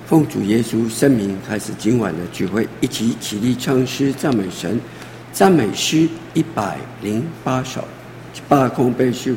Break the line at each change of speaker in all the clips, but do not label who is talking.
奉主耶稣圣名开始今晚的聚会，一起起立唱诗赞美神。赞美诗108首，8空背数。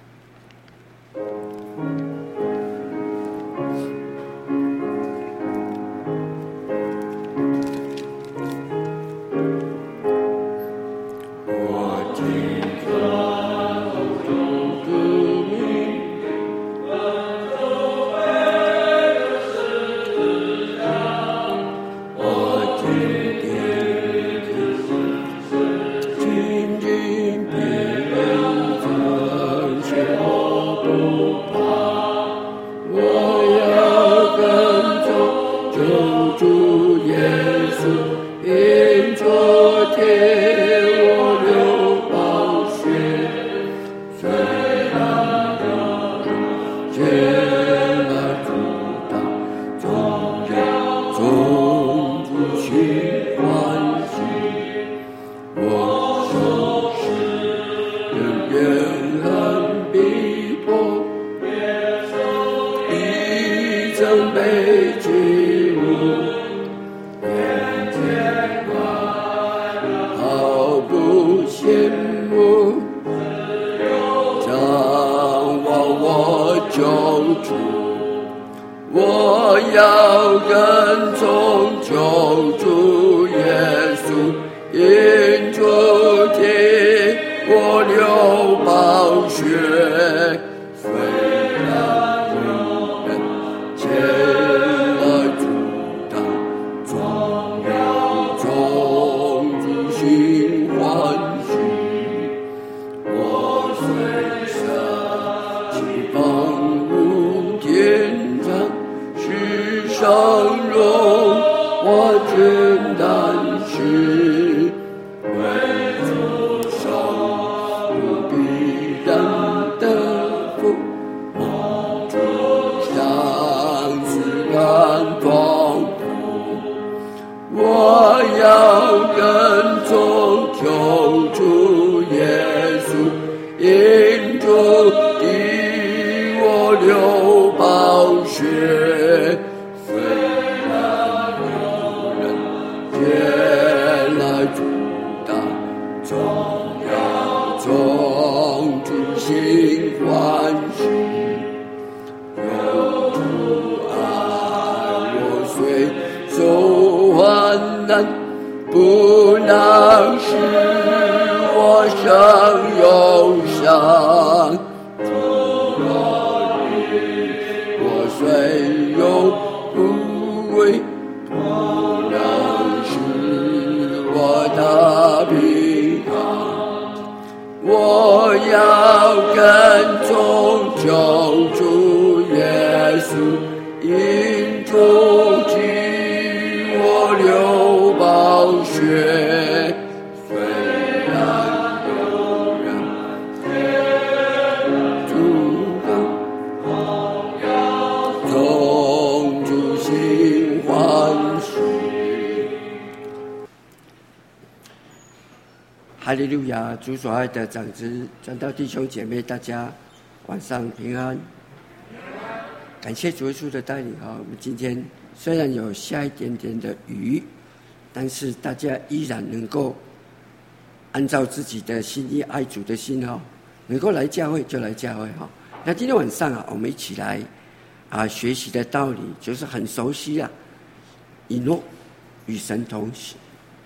哈利路亚！主所爱的长子、传道弟兄姐妹，大家晚上平安。感谢主耶稣的带领啊！我们今天虽然有下一点点的雨，但是大家依然能够按照自己的心意、爱主的心哈，能够来教会就来教会哈。那今天晚上啊，我们一起来学习的道理就是很熟悉啊，以诺与神同行。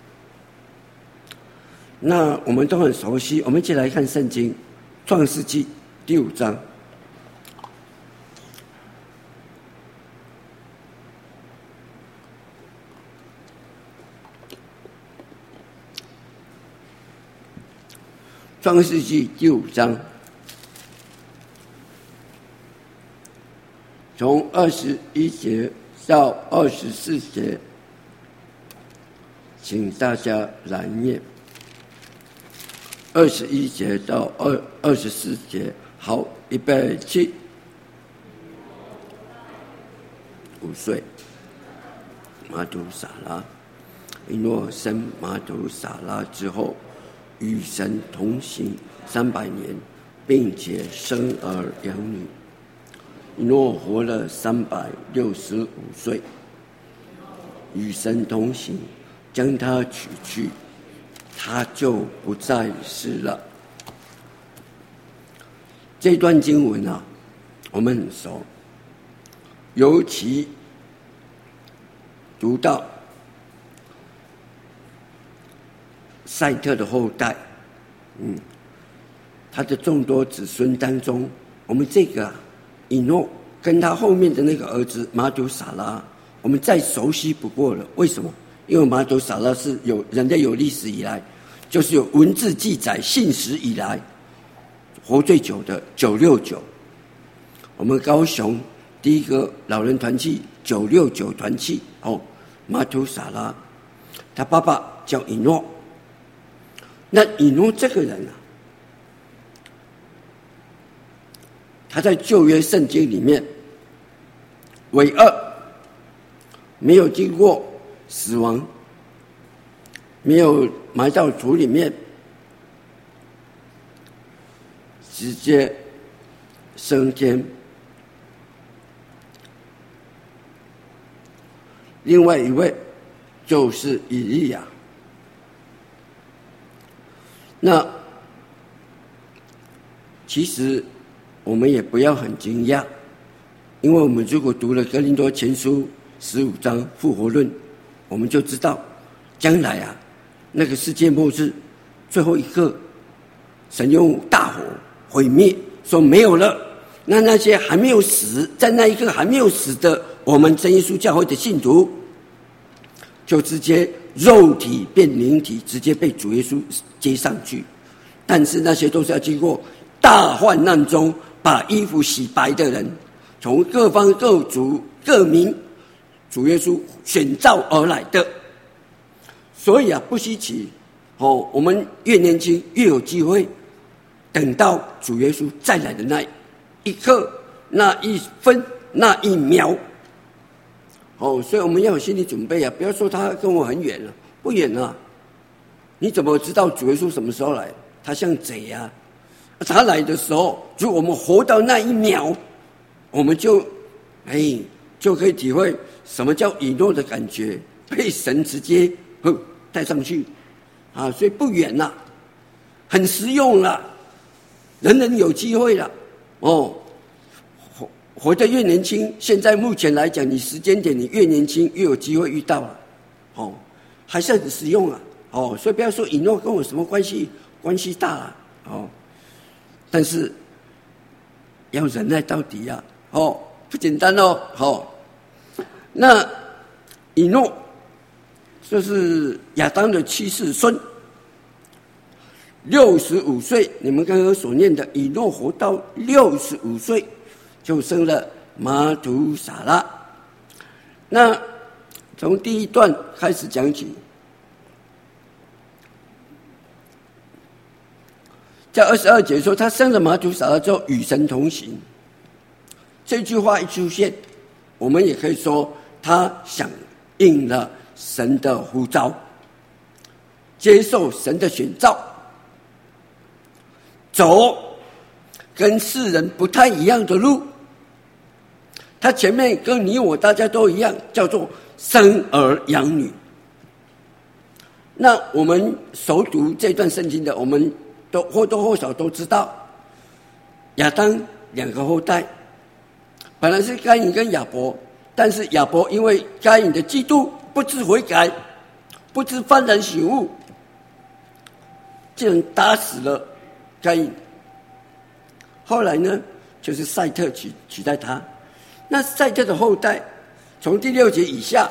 那我们都很熟悉，我们一起来看圣经创世纪第5章。创世纪第5章，从21节到24节，请大家来念。21节到24节，好，预备起。5岁，马土撒拉，以诺生马土撒拉之后，与神同行300年，并且生儿养女。以诺活了365岁， 与神同行，将他取去，他就不再是了。这段经文啊，我们很熟，尤其读到赛特的后代，他的众多子孙当中，我们这个以诺跟他后面的那个儿子马土撒拉，我们再熟悉不过了。为什么？因为马土撒拉是有人类有历史以来，就是有文字记载信史以来活最久的969。我们高雄第一个老人团契969团契马土撒拉，他爸爸叫以诺。那以诺这个人啊，他在旧约圣经里面唯二没有经过死亡，没有埋到土里面，直接升天。另外一位就是以利亚。那其实我们也不要很惊讶，因为我们如果读了哥林多前书15章复活论，我们就知道将来啊，那个世界末日最后一刻，神用大火毁灭，说没有了。那些还没有死，在那一刻还没有死的我们真耶稣教会的信徒，就直接肉体变灵体，直接被主耶稣接上去。但是那些都是要经过大患难中把衣服洗白的人，从各方各族各民，主耶稣选召而来的。所以啊，不稀奇我们越年轻越有机会等到主耶稣再来的那一刻，那一分那一秒所以我们要有心理准备啊！不要说他跟我很远了，不远啊！你怎么知道主耶稣什么时候来？他像贼啊！他来的时候，如果我们活到那一秒，我们就可以体会什么叫以诺的感觉，被神直接带上去啊！所以不远啦，很实用啦，人人有机会啦活得越年轻，现在目前来讲，你时间点你越年轻越有机会遇到了还是很实用啊所以不要说以诺跟我什么关系，关系大了但是要忍耐到底啊不简单那以诺就是亚当的7世孙，65岁，你们刚刚所念的以诺活到65岁。就生了马土撒拉。那从第一段开始讲起，在22节说，他生了马土撒拉之后与神同行。这句话一出现，我们也可以说他响应了神的呼召，接受神的选召，走跟世人不太一样的路。他前面跟你我大家都一样，叫做生儿养女。那我们熟读这段圣经的，我们都或多或少都知道，亚当2个后代本来是该隐跟亚伯，但是亚伯因为该隐的嫉妒，不知悔改，不知幡然醒悟，竟然打死了该隐。后来呢，就是赛特取代他。那赛特的后代，从第6节以下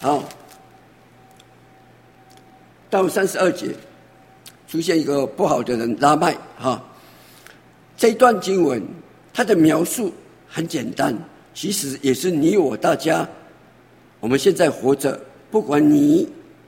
到32节，出现一个不好的人拉麦这一段经文，它的描述很简单，其实也是你我大家，我们现在活着，不管你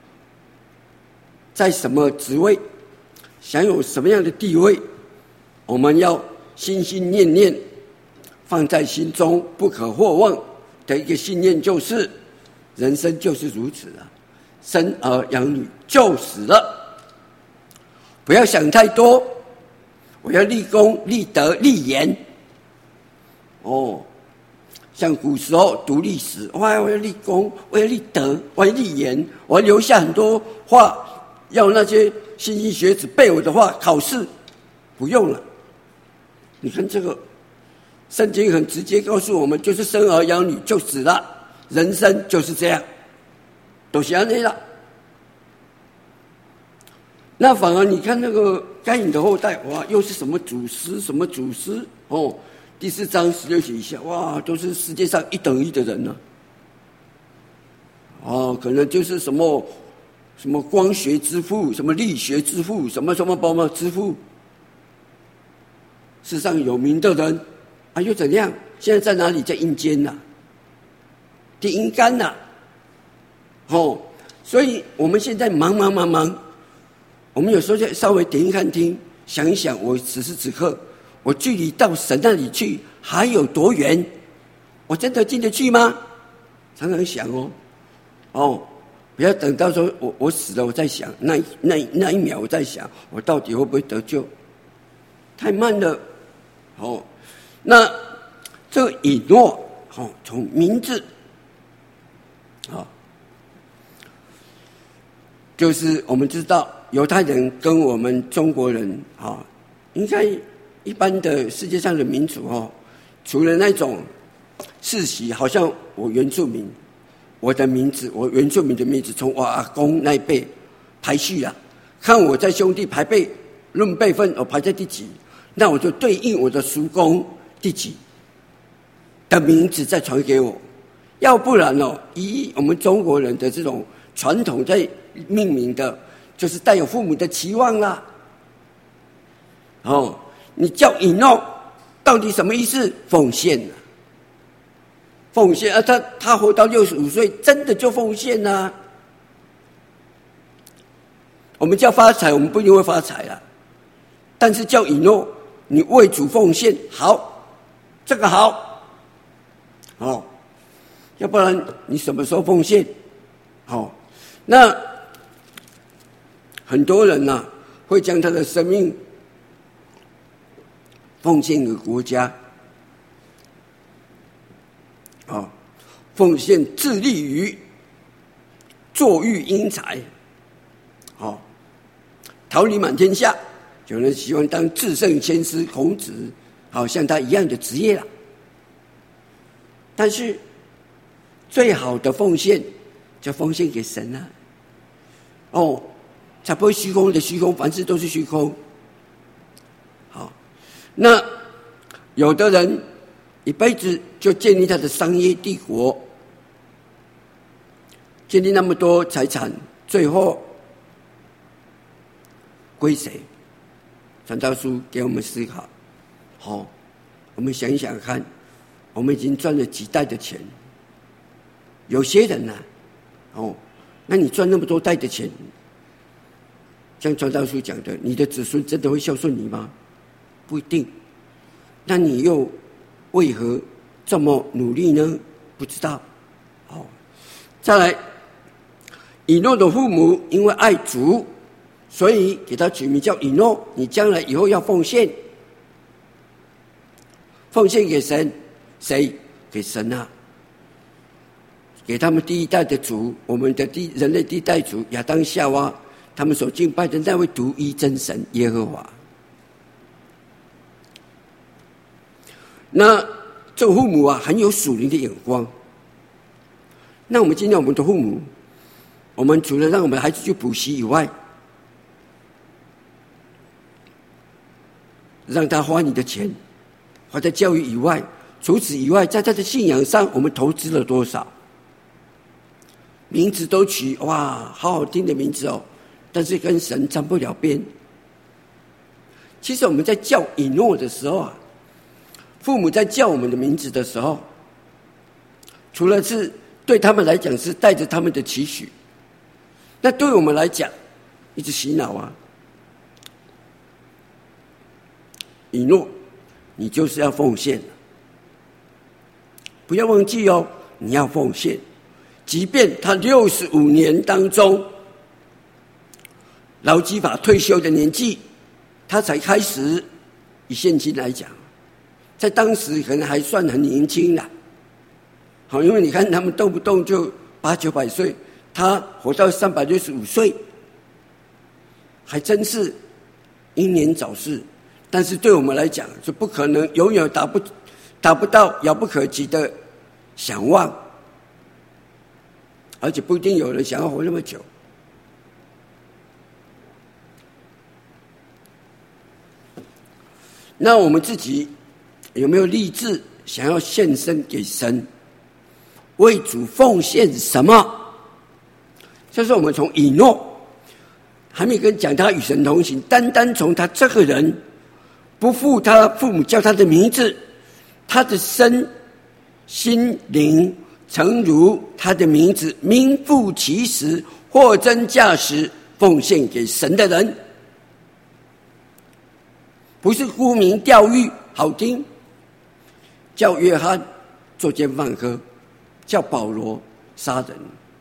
在什么职位，享有什么样的地位，我们要心心念念放在心中不可或忘的一个信念，就是人生就是如此啊，生儿养女就死了，不要想太多，我要立功立德立言像古时候读历史，哇，我要立功，我要立德，我要立言，我要留下很多话，要那些莘莘学子背我的话，考试不用了。你看这个圣经很直接告诉我们，就是生儿养女就死了，人生就是这样，都是这样了。那反而你看那个该隐的后代，哇，又是什么祖师什么祖师哦，第4章16节以下，哇，都是世界上1等1的人呢、哦，可能就是什么光学之父，什么力学之父，什么之父，世上有名的人啊，又怎样？现在在哪里？在阴间呐、在阴间呐、哦，所以我们现在忙，我们有时候就稍微点一看听，想一想，我此时此刻，我距离到神那里去还有多远？我真的进得去吗？常常想不要等到说我死了，我在想那一秒，我在想我到底会不会得救？太慢了。那这个以诺，从名字，就是我们知道犹太人跟我们中国人应该一般的世界上的民族除了那种世袭，好像我原住民，我原住民的名字从我阿公那一辈排序啊，看我在兄弟排辈论辈分，我排在第几，那我就对应我的叔公第几的名字再传给我。要不然以我们中国人的这种传统在命名的，就是带有父母的期望啦。你叫以诺，到底什么意思？奉献啊，奉献啊！他活到65岁，真的就奉献啊。我们叫发财，我们不一定会发财啦，但是叫以诺，你为主奉献，好，这个好，要不然你什么时候奉献？那很多人会将他的生命奉献给国家，奉献致力于坐育英才，桃李满天下。有人喜欢当至圣先师孔子，像他一样的职业啦。但是最好的奉献就奉献给神啊！才不会虚空的虚空，凡事都是虚空。那有的人一辈子就建立他的商业帝国，建立那么多财产，最后归谁？传道书给我们思考。我们想一想看，我们已经赚了几代的钱。有些人那你赚那么多代的钱，像传道书讲的，你的子孙真的会孝顺你吗？不一定。那你又为何这么努力呢？不知道。再来，以诺的父母因为爱主，所以给他取名叫以诺。你将来以后要奉献，奉献给神，谁？给神啊！给他们第一代的主，我们的人类第一代主亚当夏娃，他们所敬拜的那位独一真神耶和华。那这父母很有属灵的眼光。那我们今天我们的父母，我们除了让我们的孩子去补习以外，让他花你的钱，花在教育以外，除此以外，在他的信仰上，我们投资了多少？名字都取哇，好好听的名字但是跟神沾不了边。其实我们在叫以诺的时候父母在叫我们的名字的时候，除了是对他们来讲是带着他们的期许，那对我们来讲一直洗脑以诺，你就是要奉献，不要忘记你要奉献。即便他65年当中，劳基法退休的年纪，他才开始，以现今来讲，在当时可能还算很年轻啦。 好，因为你看他们动不动就800-900岁，他活到365岁，还真是英年早逝。但是对我们来讲，是不可能永远达不到遥不可及的想望，而且不一定有人想要活那么久。那我们自己有没有立志想要献身给神，为主奉献什么？这是我们从以诺还没跟讲他与神同行，单单从他这个人不负他父母叫他的名字，他的身心灵诚如他的名字，名副其实，货真价实，奉献给神的人，不是沽名钓誉好听，叫约翰作奸犯科，叫保罗杀人，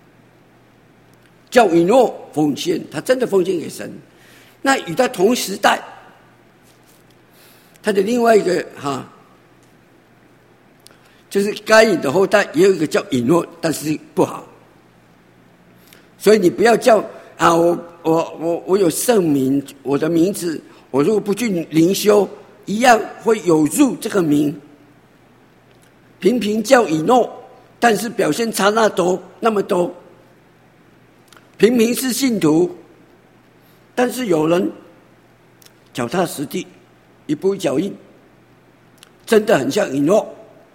叫以诺奉献，他真的奉献给神。那与他同时代，他的另外一个就是该隐的后代，也有一个叫以诺，但是不好。所以你不要叫我有圣名，我的名字，我如果不去灵修，一样会有入这个名。频频叫以诺，但是表现差那么多。平民是信徒，但是有人脚踏实地，一步一脚印，真的很像以诺。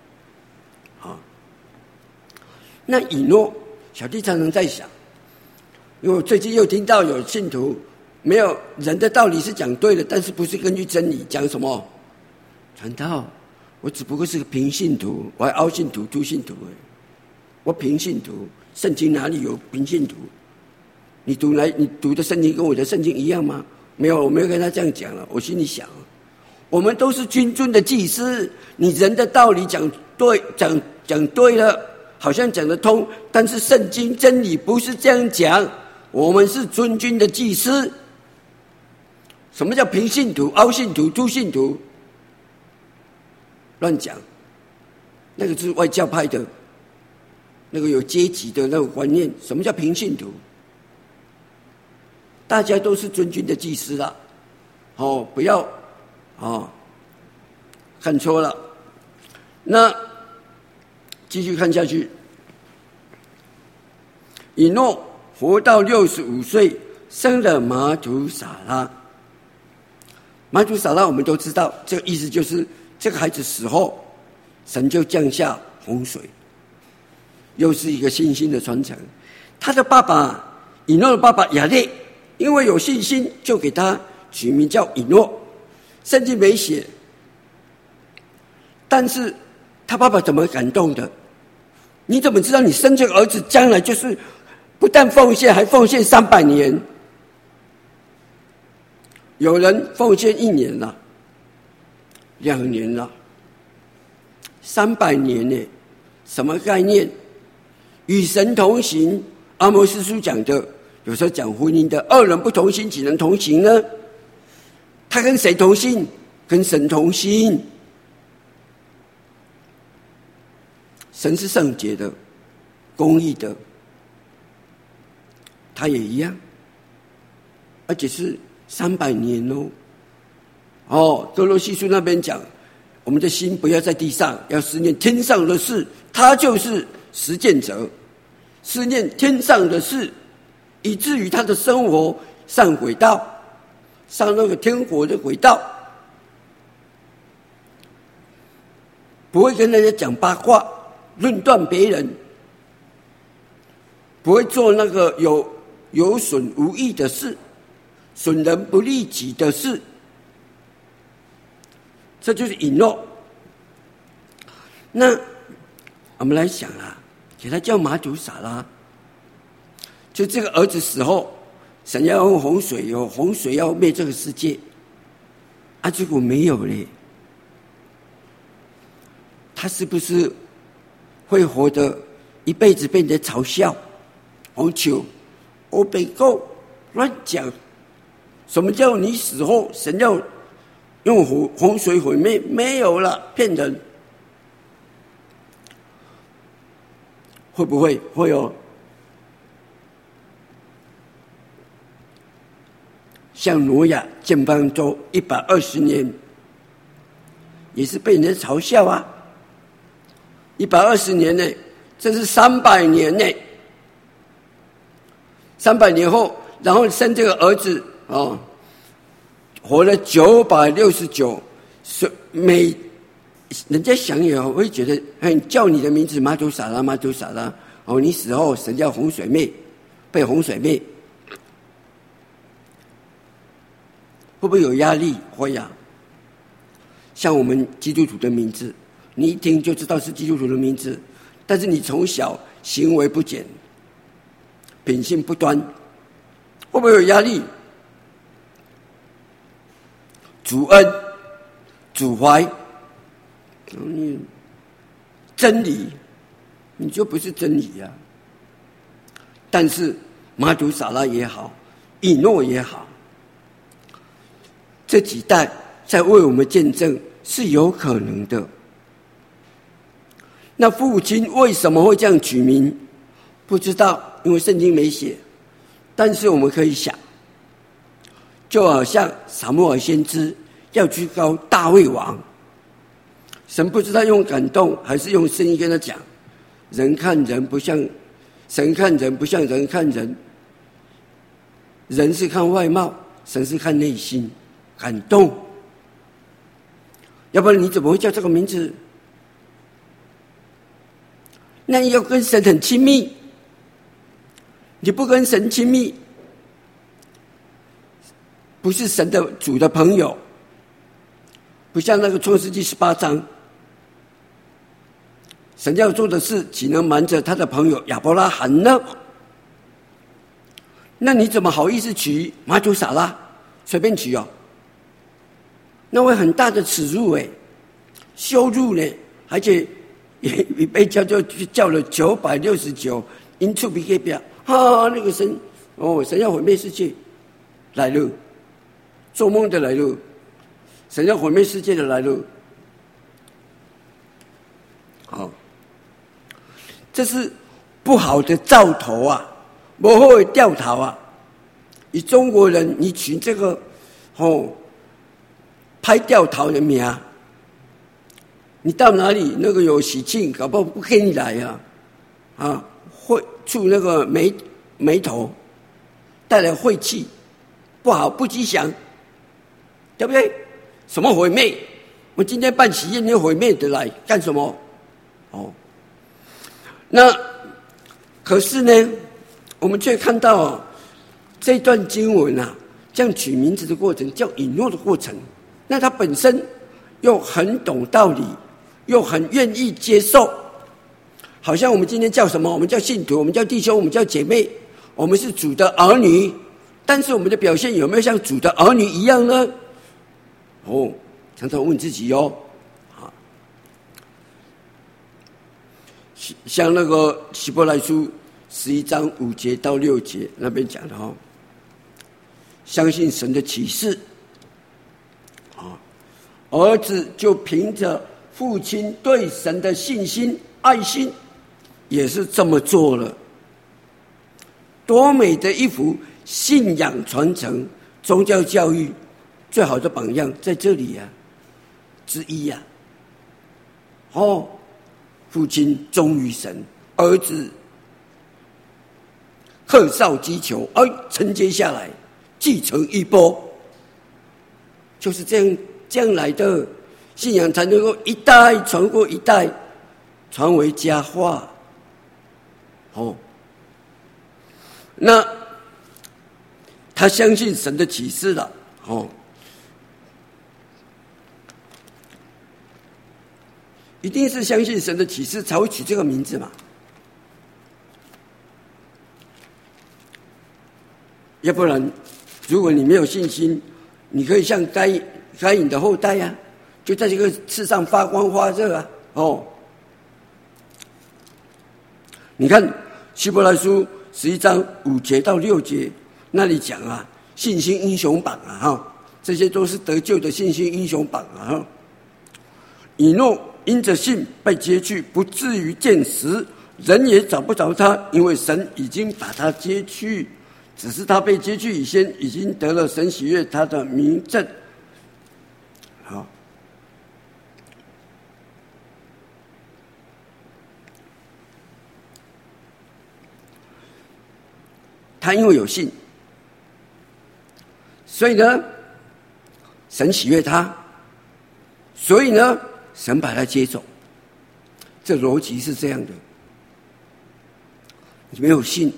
那以诺，小弟常常在想，因为我最近又听到有信徒，没有人的道理是讲对的，但是不是根据真理讲什么传道，我只不过是个平信徒，我还凹信徒、凸信徒而已。我平信徒，圣经哪里有平信徒？你读的圣经跟我的圣经一样吗？没有，我没有跟他这样讲了。我心里想，我们都是君尊的祭司，你人的道理讲对了，好像讲得通，但是圣经真理不是这样讲。我们是尊君的祭司。什么叫平信徒、凹信徒、凸信徒？乱讲，那个是外教派的，那个有阶级的那个观念。什么叫平信徒？大家都是尊君的祭司啦，不要看错了。那继续看下去，以诺活到65岁，生了马土撒拉。马土撒拉我们都知道，这个意思就是这个孩子死后，神就降下洪水，又是一个信心的传承。他的爸爸以诺的爸爸亚列，因为有信心，就给他取名叫以诺。圣经没写，但是他爸爸怎么感动的？你怎么知道你生这个儿子将来就是不但奉献，还奉献300年？有人奉献1年了，2年了，300年呢？什么概念？与神同行，阿摩司书讲的，有时候讲婚姻的，二人不同心，岂能同行呢？他跟谁同心？跟神同心。神是圣洁的、公义的，他也一样，而且是300年哦。哥罗西书那边讲，我们的心不要在地上，要思念天上的事，他就是实践者，思念天上的事，以至于他的生活上轨道，上那个天国的轨道，不会跟人家讲八卦，论断别人，不会做那个有损无益的事，损人不利己的事。这就是以诺。那我们来想给他叫马土撒拉，就这个儿子死后，神要用洪水，有洪水要灭这个世界，结果没有嘞，他是不是会活得一辈子被人家嘲笑？红球欧北够乱讲，什么叫你死后神要用洪水毁灭？没有了，骗人。 会不会？会哦。像挪亚建方舟120年，也是被人家嘲笑啊。120年呢，这是300年呢。300年后，然后生这个儿子哦，活了969，人家想也会觉得，叫你的名字马土撒拉，马土撒拉，哦，你死后神叫洪水灭，被洪水灭，会不会有压力？会呀。像我们基督徒的名字，你一听就知道是基督徒的名字，但是你从小行为不检，品性不端，会不会有压力？主恩、主怀，真理，你就不是真理啊。但是马土撒拉也好，以诺也好，这几代在为我们见证是有可能的。那父亲为什么会这样取名？不知道，因为圣经没写。但是我们可以想，就好像撒母耳先知要居高大卫王，神不知道用感动还是用声音跟他讲，人看人不像神看人，不像人看人，人是看外貌，神是看内心，感动。要不然你怎么会叫这个名字？那你要跟神很亲密，你不跟神亲密，不是神的主的朋友，不像那个创世纪18章，神要做的事岂能瞒着他的朋友亚伯拉罕呢？那你怎么好意思取马土撒拉？随便取哦，那会很大的耻辱羞辱呢，而且也被叫了969，因触鼻给表那个神神要毁灭世界来了，做梦的来了，神要毁灭世界的来了。好，这是不好的兆头啊，不好的调头啊。以中国人，你取这个拍掉头的名，你到哪里那个有喜庆，搞不好不跟你来会触那个眉头，带来晦气，不好，不吉祥，对不对？什么毁灭？我今天办喜宴，你毁灭的来干什么？那可是呢，我们却看到这段经文这样取名字的过程叫引诺的过程，那他本身又很懂道理，又很愿意接受，好像我们今天叫什么？我们叫信徒，我们叫弟兄，我们叫姐妹，我们是主的儿女，但是我们的表现有没有像主的儿女一样呢？常常问自己像那个希伯来书11章5节到6节那边讲的相信神的启示，儿子就凭着父亲对神的信心爱心也是这么做了。多美的一幅信仰传承宗教教育最好的榜样在这里之一父亲忠于神，儿子克绍箕裘，承接下来继承衣钵，就是这样来的。信仰才能够一代传过一代，传为佳话。那他相信神的启示了，一定是相信神的启示才会取这个名字嘛。要不然，如果你没有信心，你可以像该隐的后代就在这个世上发光发热你看希伯来书11章5节到6节那里讲信心英雄榜这些都是得救的信心英雄榜以诺因着信被接去，不至于见死， 人也找不着他，因为神已经把他接去，只是他被接去以前，已经得了神喜悦他的明证。好，他因为有信，所以呢，神喜悦他，所以呢，神把他接走。这逻辑是这样的。你没有信，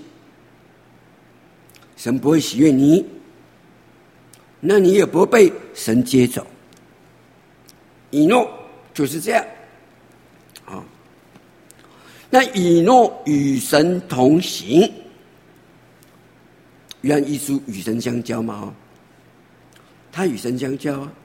神不会喜悦你，那你也不会被神接走。以诺就是这样啊。那以诺与神同行，约翰一书与神相交嘛，他与神相交啊，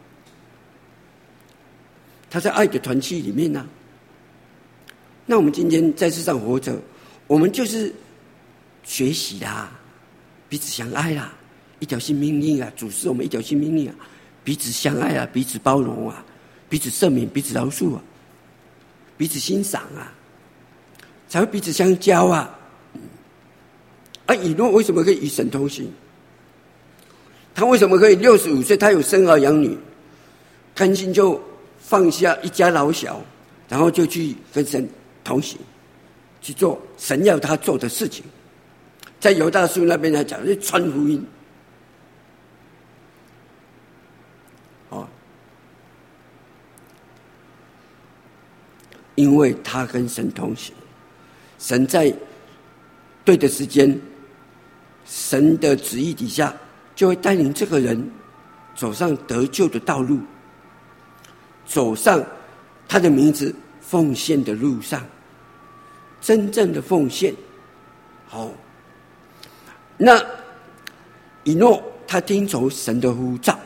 他在爱的团契里面啊。那我们今天在世上活着，我们就是学习啦，彼此相爱啦，一条新命令啊，主是我们一条新命令啊，彼此相爱啊，彼此包容啊，彼此赦免，彼此饶恕啊，彼此欣赏啊，才会彼此相交啊。以诺为什么可以与神同行？他为什么可以65岁，他有生儿养女，甘心就放下一家老小，然后就去跟神同行，去做神要他做的事情。在犹大书那边来讲，是传福音。因为他跟神同行，神在对的时间，神的旨意底下，就会带领这个人走上得救的道路，走上他的名字奉献的路上，真正的奉献。那以诺他听从神的呼召。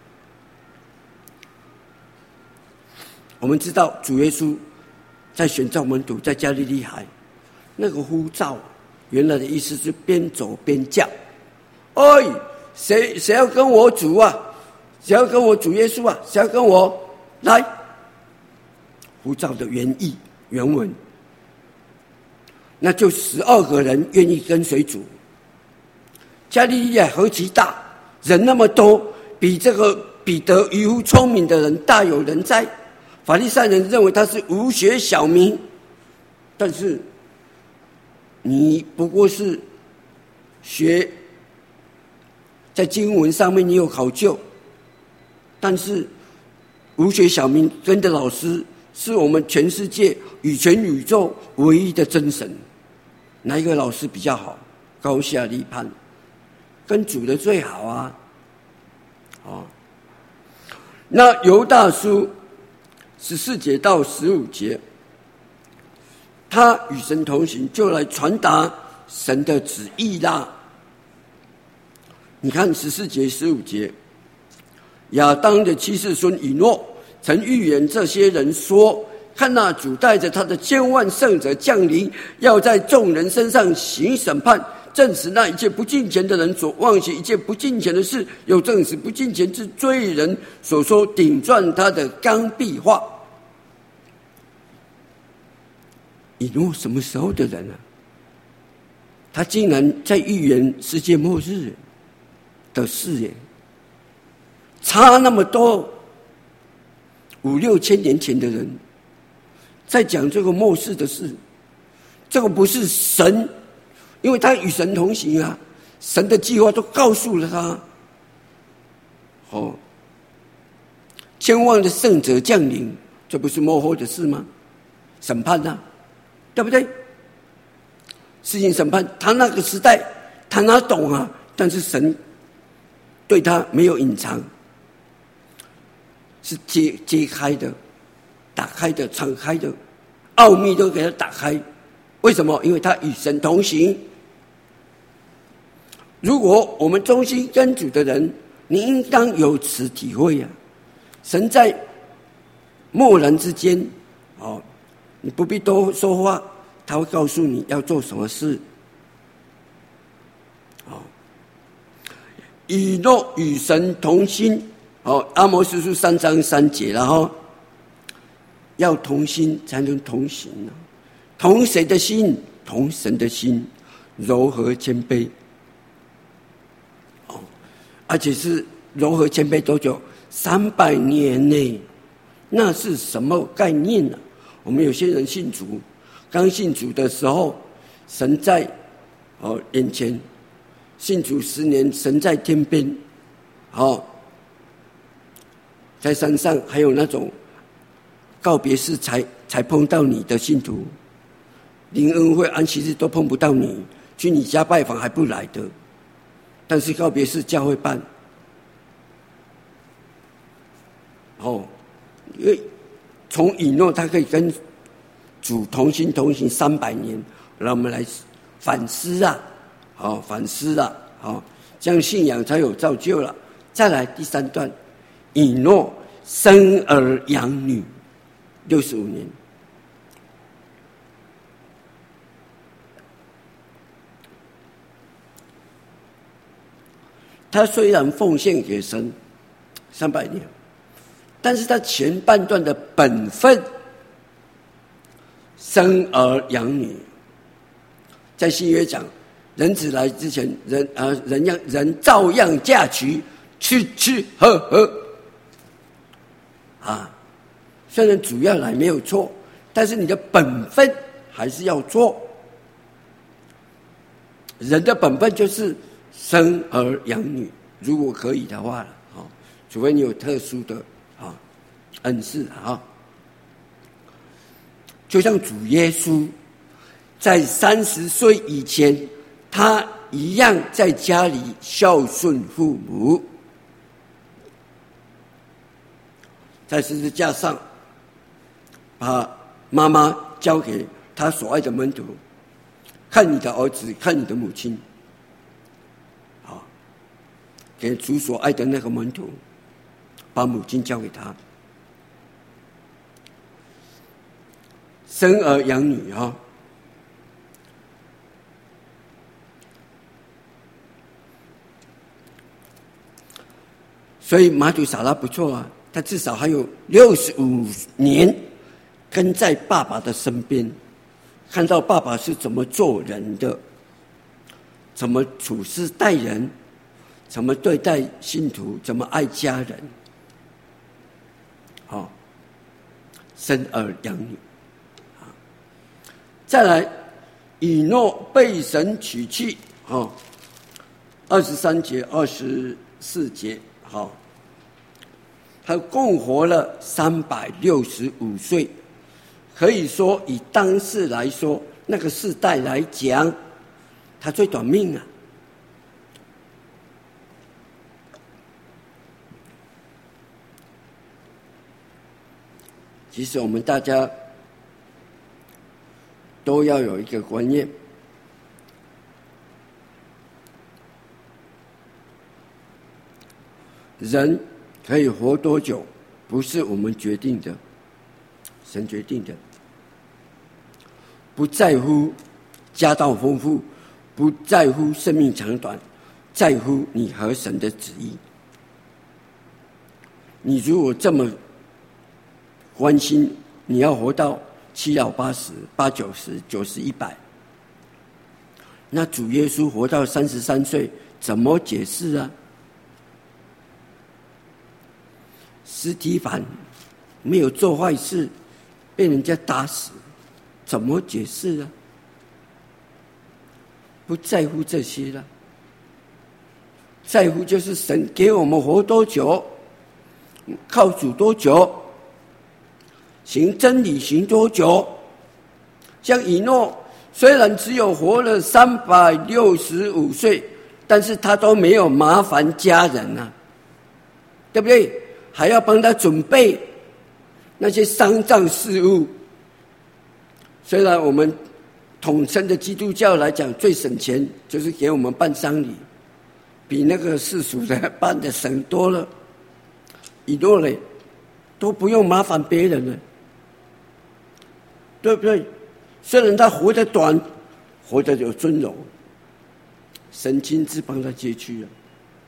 我们知道主耶稣在选召门徒在加利利海，那个呼召原来的意思是边走边叫：谁要跟我主啊？谁要跟我主耶稣啊？谁要跟我来？呼召的原文，那就12个人愿意跟随主。加利利海何其大，人那么多，比这个彼得渔夫聪明的人大有人在。法利赛人认为他是无学小民，但是你不过是学在经文上面你有考究，但是无学小民跟的老师是我们全世界与全宇宙唯一的真神，哪一个老师比较好？高下立判，跟主的最好啊！那犹大书14节到15节，他与神同行，就来传达神的旨意啦。你看14节15节，亚当的7世孙以诺曾预言这些人说：看那主带着他的千万圣者降临，要在众人身上行审判，证实那一切不敬虔的人所妄行一切不敬虔的事，又证实不敬虔之罪人所说顶撞他的刚愎话。以诺什么时候的人啊？他竟然在预言世界末日的事耶，差那么多，5-6千年前的人在讲这个末世的事，这个不是神，因为他与神同行啊，神的计划都告诉了他。千万的圣者降临，这不是末后的事吗？审判啊，对不对？事情审判，他那个时代他哪懂啊？但是神对他没有隐藏，是揭开的、打开的、敞开的，奥秘都给他打开。为什么？因为他与神同行。如果我们忠心跟主的人，你应当有此体会啊！神在默然之间，你不必多说话，他会告诉你要做什么事。以诺与神同心，阿摩司书3章3节了哈，要同心才能同行啊！ 同谁的心？同神的心，柔和谦卑。而且是柔和谦卑多久？300年呢？那是什么概念呢？我们有些人信主，刚信主的时候，神在眼前；信主10年，神在天边。在山上还有那种告别式才碰到你的信徒，灵恩会、安息日都碰不到你，去你家拜访还不来的。但是告别式教会办，因为从以诺他可以跟主同心同行300年，让我们来反思啊，反思啊，这样信仰才有造就了。再来第3段，以诺生儿养女65年。他虽然奉献给神300年，但是他前半段的本分，生儿养女，在新约讲，人子来之前，人照样嫁娶，吃吃喝喝。虽然主要来没有错，但是你的本分还是要做。人的本分就是生儿养女，如果可以的话了，除非你有特殊的恩赐就像主耶稣在30岁以前，他一样在家里孝顺父母，在十字架上把妈妈交给他所爱的门徒，看你的儿子，看你的母亲，给主所爱的那个门徒，把母亲交给他，生儿养女所以马土撒拉不错啊，他至少还有65年跟在爸爸的身边，看到爸爸是怎么做人的，怎么处事待人，怎么对待信徒，怎么爱家人，生儿养女。再来，以诺被神娶去，23节、24节，他共活了365岁，可以说以当世来说，那个世代来讲，他最短命啊。其实我们大家都要有一个观念，人可以活多久，不是我们决定的，神决定的。不在乎家道丰富，不在乎生命长短，在乎你和神的旨意。你如果这么关心你要活到7老80、8、90、90、100，那主耶稣活到33岁，怎么解释啊？司提反没有做坏事，被人家打死，怎么解释啊？不在乎这些了，在乎就是神给我们活多久，靠主多久，行真理行多久。像以诺虽然只有活了365岁，但是他都没有麻烦家人啊，对不对？还要帮他准备那些丧葬事务。虽然我们统称的基督教来讲，最省钱就是给我们办丧礼，比那个世俗的办的省多了。以诺嘞，都不用麻烦别人了，对不对？虽然他活得短，活得有尊荣，神亲自帮他接去了。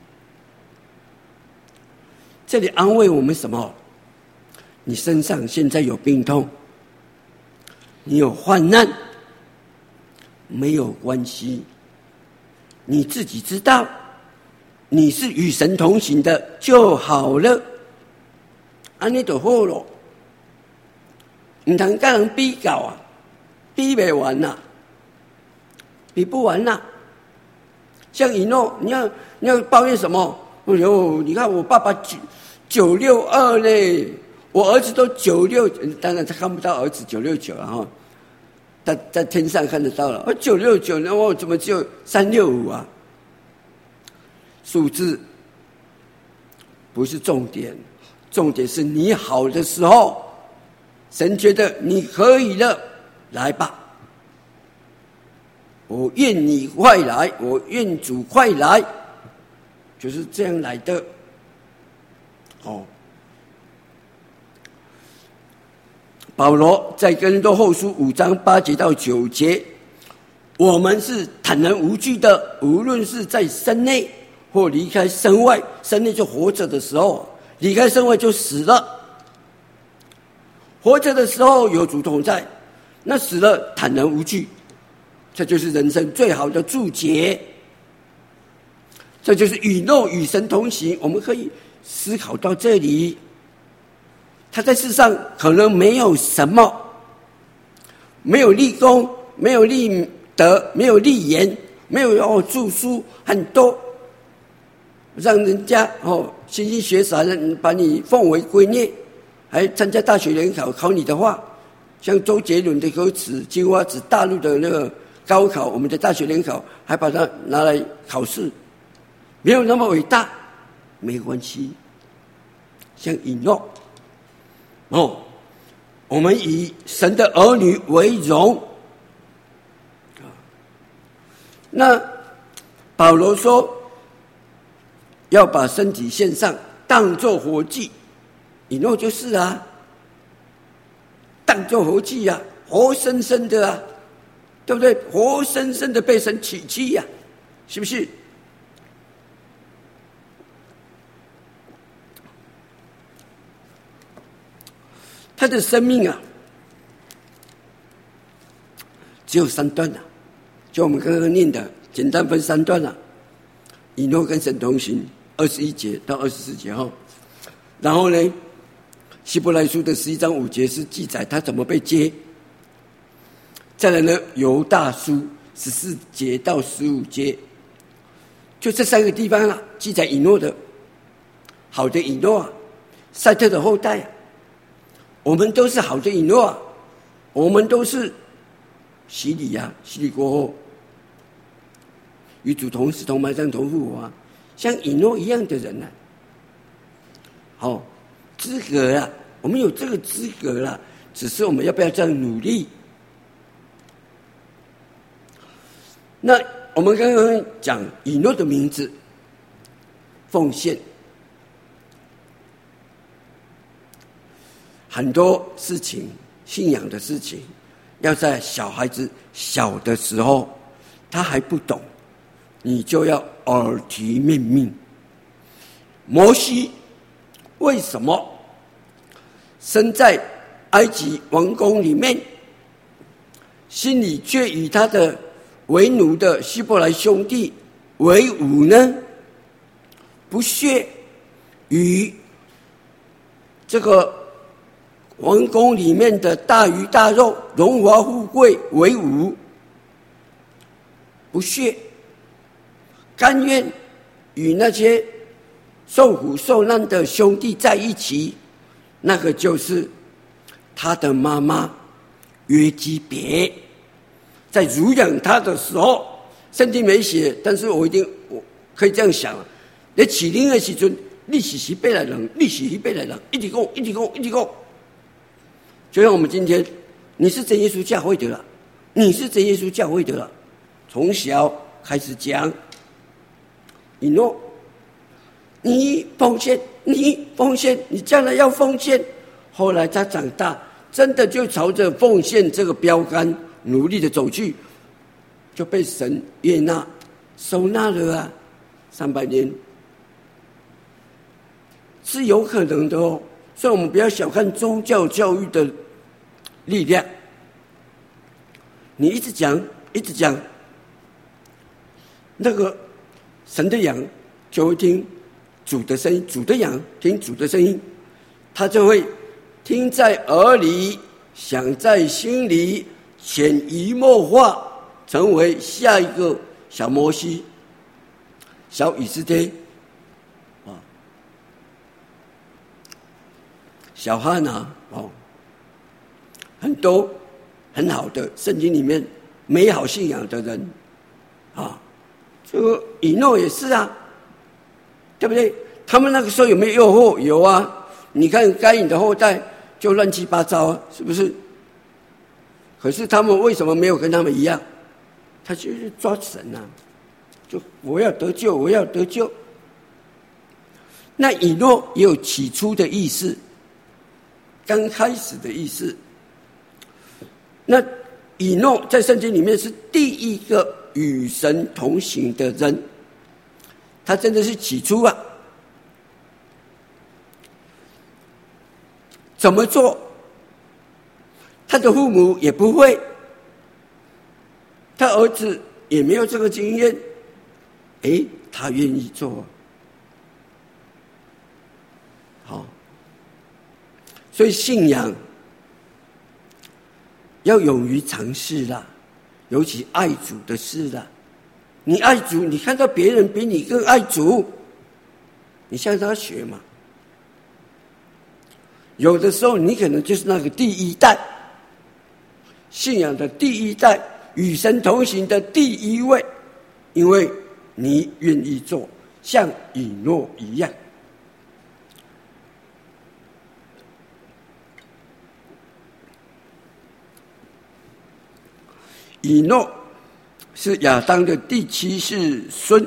这里安慰我们什么？你身上现在有病痛， 你有患难，没有关系，你自己知道你是与神同行的就好了，这样就好了。不通跟人比较啊，比不完啊，比不完啊。像以诺，你要抱怨什么？哎呦，你看我爸爸962嘞，我儿子都96，当然他看不到儿子969了哈，他在天上看得到了。969呢，我怎么只有365啊？数字不是重点，重点是你好的时候，神觉得你可以了，来吧。我愿你快来，我愿主快来，就是这样来的。保罗在哥林多后书5章8节到9节，我们是坦然无惧的，无论是在身内或离开身外，身内就活着的时候，离开身外就死了。活着的时候有主同在，那死了坦然无惧，这就是人生最好的注解。这就是与肉与神同行。我们可以思考到这里，他在世上可能没有什么，没有立功，没有立德，没有立言，没有著书很多，让人家莘莘学傻人把你奉为圭臬，还参加大学联考考你的话，像周杰伦的歌词《青花瓷》，大陆的那个高考，我们的大学联考还把它拿来考试，没有那么伟大，没关系。像以诺，我们以神的儿女为荣。那保罗说要把身体献上，当作活祭，以诺就是啊，当作活祭啊，活生生的啊，对不对？活生生的被神取去啊，是不是？他的生命啊，只有3段啊，就我们刚刚念的，简单分3段啊。以诺跟神同行，21节到24节哈。然后呢，希伯来书的11章5节是记载他怎么被接。再来呢，犹大书14节到15节，就这3个地方啊，记载以诺的好的以诺啊，赛特的后代啊。我们都是好的以诺啊，我们都是洗礼啊，洗礼过后与主同死同埋葬同复活啊，像以诺一样的人啊，资格啊，我们有这个资格啦，只是我们要不要这样努力？那我们刚刚讲以诺的名字，奉献。很多事情，信仰的事情，要在小孩子小的时候，他还不懂，你就要耳提面命。摩西为什么生在埃及王宫里面，心里却与他的为奴的希伯来兄弟为伍呢？不屑与这个王宫里面的大鱼大肉、荣华富贵为伍，不屑，甘愿与那些受苦受难的兄弟在一起。那个就是他的妈妈约基别，在乳养他的时候，圣经没写，但是我可以这样想，你起灵的时阵，你是希伯来人，你是希伯来人，一直讲。就像我们今天，你是真耶稣教会的了，你是真耶稣教会的了，从小开始讲，以诺，你奉献，你将来要奉献。后来他长大，真的就朝着奉献这个标杆努力的走去，就被神悦纳、收纳了啊，300年是有可能的哦。所以我们不要小看宗教教育的力量， 你一直讲，那个神的羊就会听主的声音，主的羊听主的声音，他就会听在耳里，想在心里，潜移默化，成为下一个小摩西、小以斯帖小哈拿很多很好的圣经里面美好信仰的人这个以诺也是对不对？他们那个时候有没有诱惑？有啊！你看该隐的后代就乱七八糟是不是？可是他们为什么没有跟他们一样？他就是抓神就我要得救，我要得救。那以诺也有起初的意思，刚开始的意思。那以诺在圣经里面是第一个与神同行的人，他真的是起初怎么做？他的父母也不会，他儿子也没有这个经验，他愿意做好，所以信仰要勇于尝试尤其爱主的事你爱主，你看到别人比你更爱主，你向他学嘛。有的时候你可能就是那个第一代信仰的第一代，与神同行的第一位，因为你愿意做，像以诺一样。以诺是亚当的第七世孙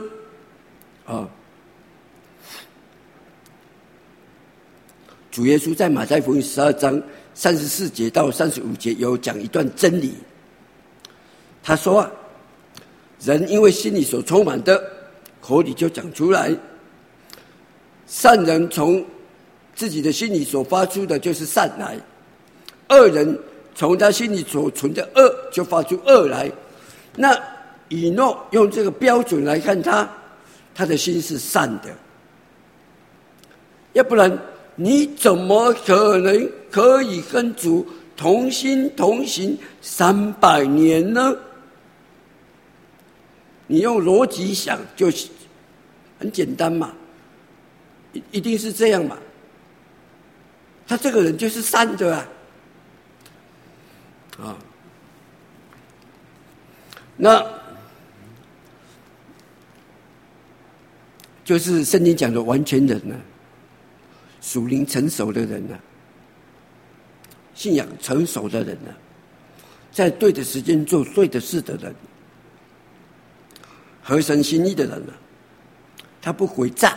主耶稣在马太福音12章34节到35节有讲一段真理，他说人因为心里所充满的，口里就讲出来。善人从自己的心里所发出的就是善来，恶人从他心里所存的恶就发出恶来。那以诺用这个标准来看他的心是善的，要不然你怎么可能可以跟主同心同行300年呢？你用逻辑想就很简单嘛，一定是这样嘛。他这个人就是善的那就是圣经讲的完全人属灵成熟的人信仰成熟的人在对的时间做对的事的人，合神心意的人他不诡诈。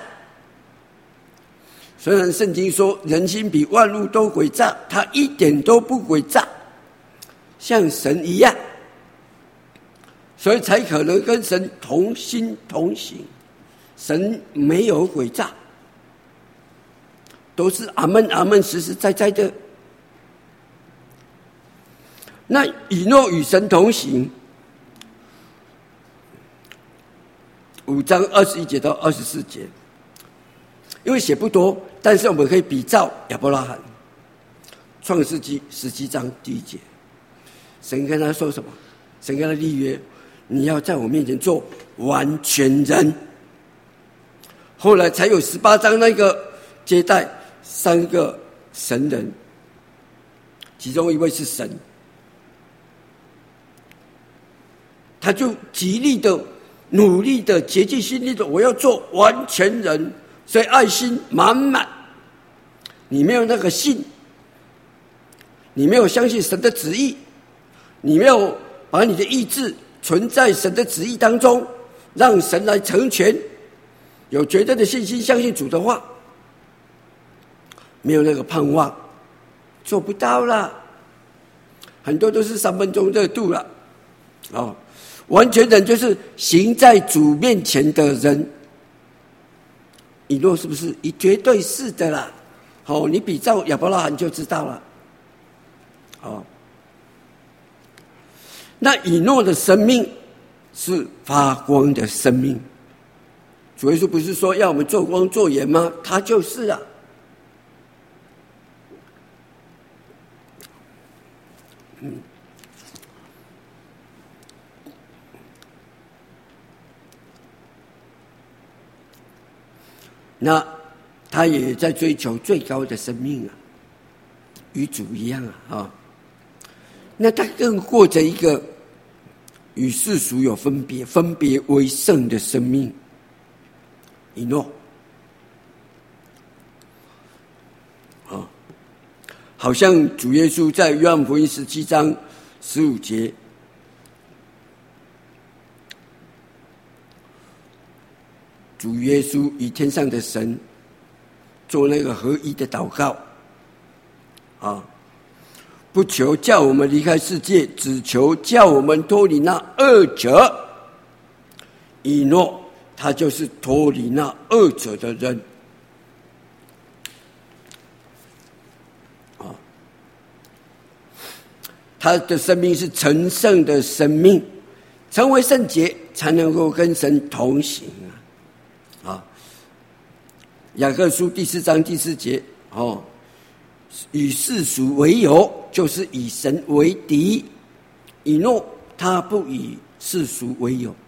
虽然圣经说人心比万物都诡诈，他一点都不诡诈，像神一样，所以才可能跟神同心同行。神没有诡诈，都是阿们阿们实实在在的。那以诺与神同行5章21节到24节，因为写不多，但是我们可以比照亚伯拉罕。创世纪17章第1节，神跟他说什么？神跟他立约，你要在我面前做完全人。后来才有18章那个接待3个神人，其中一位是神，他就极力的努力的竭尽心力的我要做完全人，所以爱心满满。你没有那个信，你没有相信神的旨意，你没有把你的意志存在神的旨意当中，让神来成全，有绝对的信心相信主的话，没有那个盼望，做不到啦。很多都是3分钟热度了完全人就是行在主面前的人。以诺是不是？绝对是的啦。你比照亚伯拉罕就知道了。 那以诺的生命是发光的生命。主耶稣不是说要我们做光做盐吗？他就是啊。那他也在追求最高的生命啊，与主一样啊。那他更过着一个与世俗有分别为圣的生命。以诺好像主耶稣在约翰福音17章15节，主耶稣与天上的神做那个合一的祷告不求叫我们离开世界，只求叫我们脱离那恶者。以诺他就是脱离那恶者的人他的生命是成圣的生命，成为圣洁才能够跟神同行雅各书第4章第4节与世俗为友，就是以神为敌。以诺他不以世俗为友，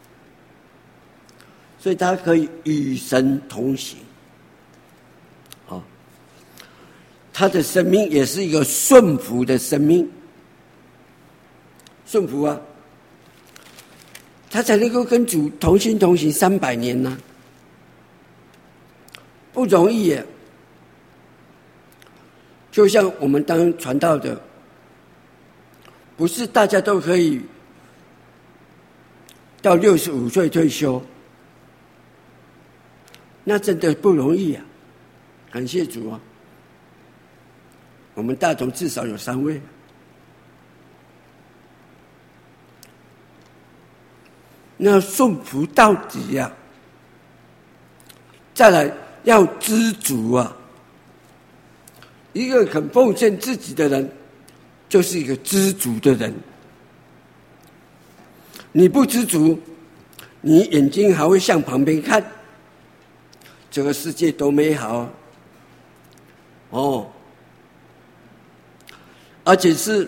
所以他可以与神同行他的生命也是一个顺服的生命，顺服他才能够跟主同心同行300年不容易耶。就像我们当传道的，不是大家都可以到65岁退休，那真的不容易感谢主我们大同至少有3位。那顺服到底再来要知足一个肯奉献自己的人，就是一个知足的人。你不知足，你眼睛还会向旁边看，这个世界多美好而且是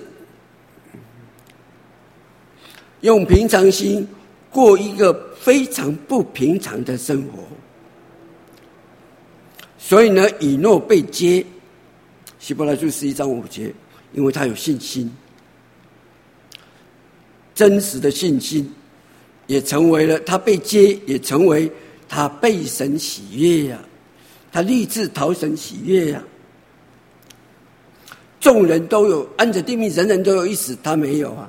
用平常心过一个非常不平常的生活。所以呢，以诺被接，希伯来书11章5节，因为他有信心，真实的信心，也成为了他被接，也成为他被神喜悦他立志讨神喜悦众人都有按着定命，人人都有一死，他没有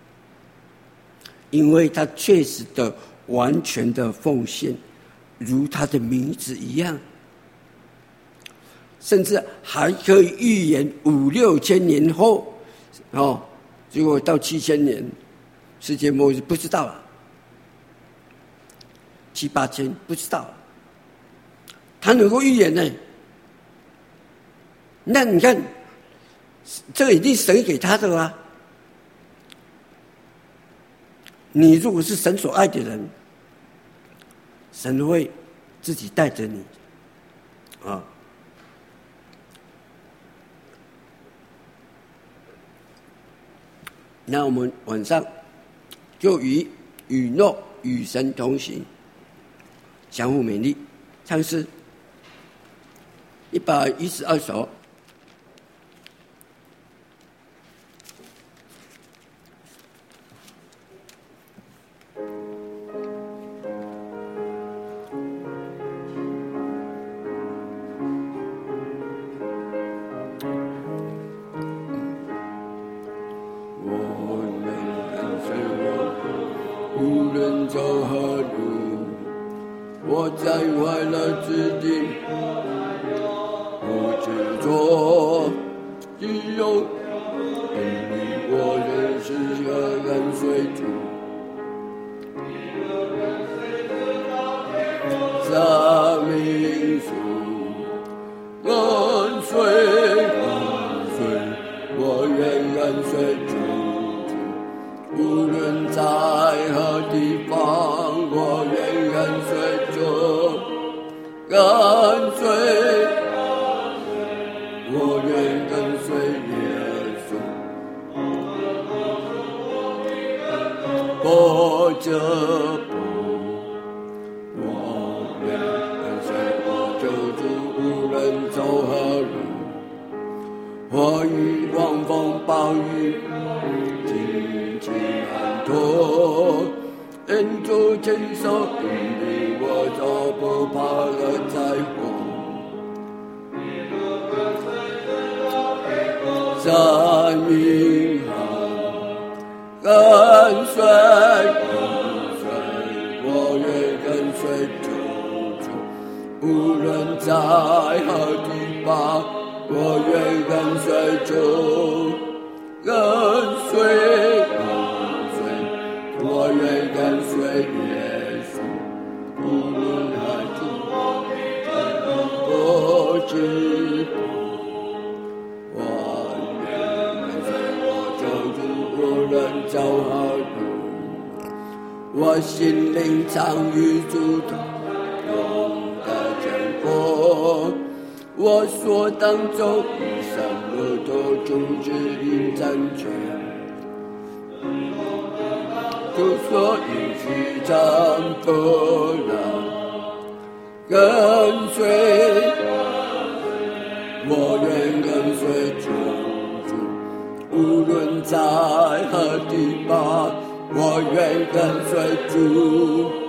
因为他确实的完全的奉献，如他的名字一样，甚至还可以预言5、6千年后结果到7000年世界末日不知道7、8千不知道他能够预言呢。那你看这个一定神给他的你如果是神所爱的人，神会自己带着你那我们晚上就与诺与神同行，相互勉励。唱诗112首。
无论走何路，我在快乐之地，不执着，只有因你我认识和跟随主，生命树跟随，我愿跟随主。 暴雨，紧紧安托，恩主亲手引领我走，不怕恶灾祸。在民行跟随，我愿跟随主，无论在何地方，我愿跟随主，跟随，我愿跟随耶稣，无论何处，我知。走好路，我心灵常与主同勇的江河，我所当走一生路途主指引正确，主所应许丈夫了，跟随，我愿跟随主。无论在何地方，我愿跟随主。